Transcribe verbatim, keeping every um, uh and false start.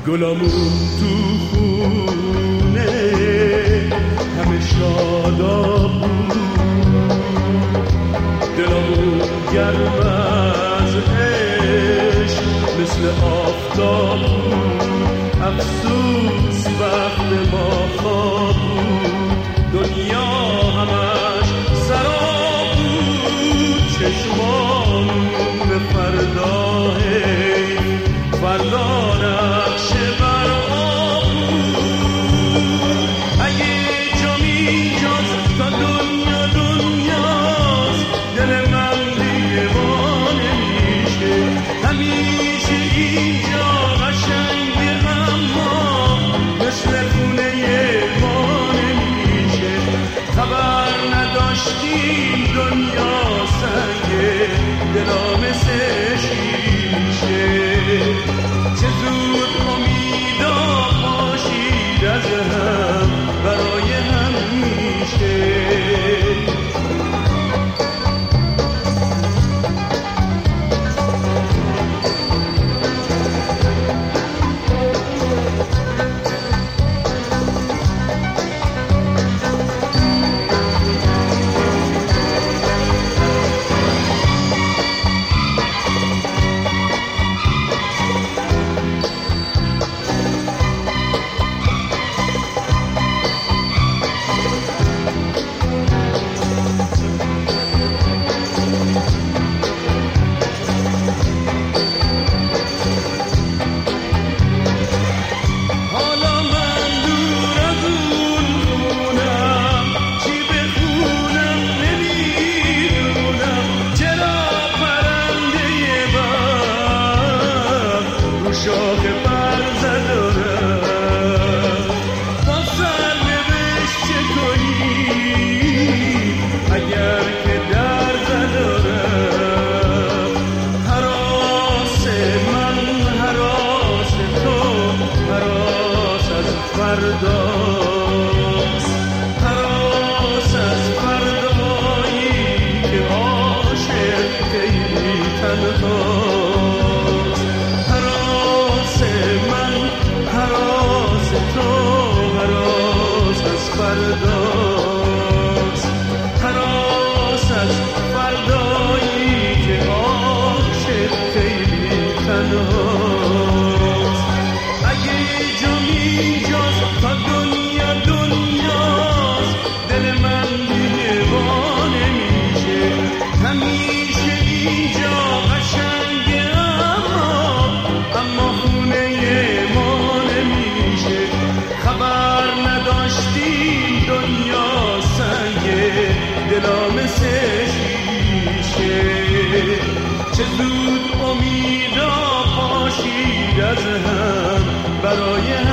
گلامون تو خونه همه شاداب بود، دلامون گرم از عشق مثل آفتاب بود. افسوس وقت ما خواب بود، دنیا همش سراب بود. چشمامون به فردا فردا نقشه بر آب بود. اگه جام اینجاست تا دنیا دنیاست، دل من دیگه ما نمیشه. همیشه اینجا قشنگه اما مثل خونه ما نمیشه. خبر نداشتیم دنیا سنگه، دلا مثل شیشه. چه زود امیدا پاشید از هم برای همیشه. چه زود امیدا پاشید از هم برای